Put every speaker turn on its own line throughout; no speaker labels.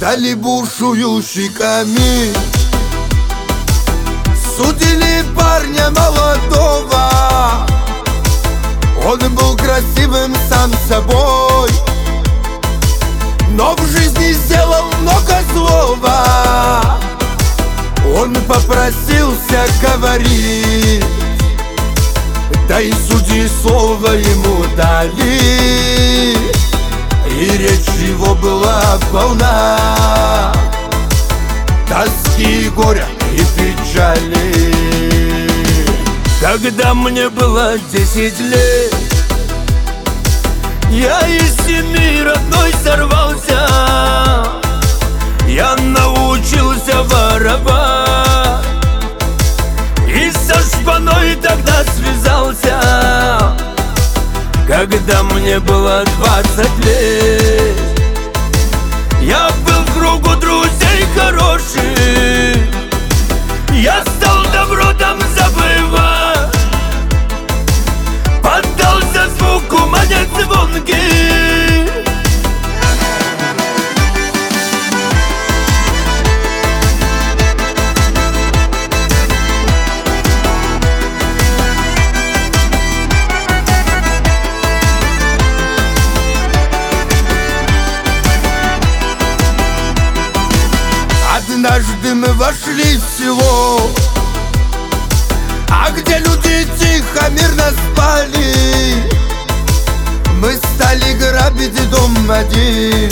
стали бушующими. Судили парня молодого, он был красивым сам собой, но в жизни сделал много злого. Он попросился говорить, да и судьи слово ему дали, и речь его была полна тоски, горя и печали. Когда мне было 10 лет, я из семьи родной сорвался. Я научился воровать и со шпаной тогда связался. Когда мне было 20 лет, я был в кругу друзей хороших. Я стал добро там забывать, поддался звуку монет звонких. Однажды мы вошли в село, где люди тихо, мирно спали. Мы стали грабить дом один,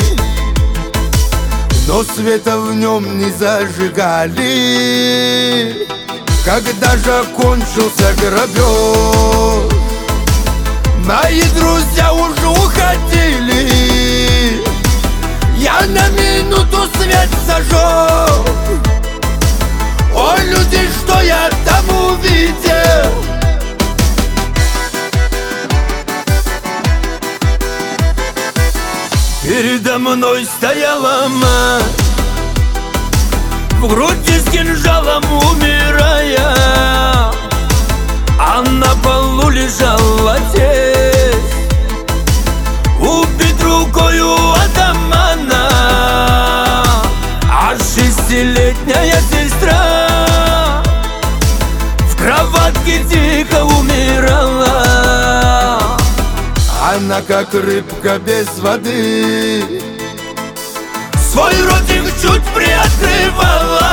но света в нем не зажигали. Когда же кончился грабеж, мои друзья уже уходили. Я на минуту свет зажег. О, люди, что я там увидел! Передо мной стояла мать, в груди с кинжалом умирая, а на полу лежал отец, убит рукою атамана. А 6-летняя сестра в кроватке тихо умирала. Она как рыбка без воды свой ротик чуть приоткрывала.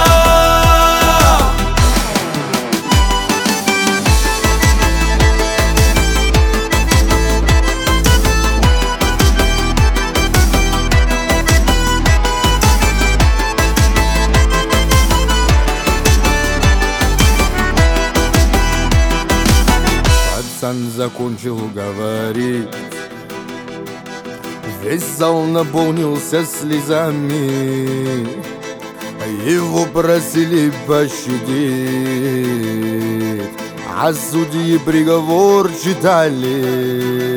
Пацан закончил говорить, весь зал наполнился слезами. Его просили пощадить, а судьи приговор читали.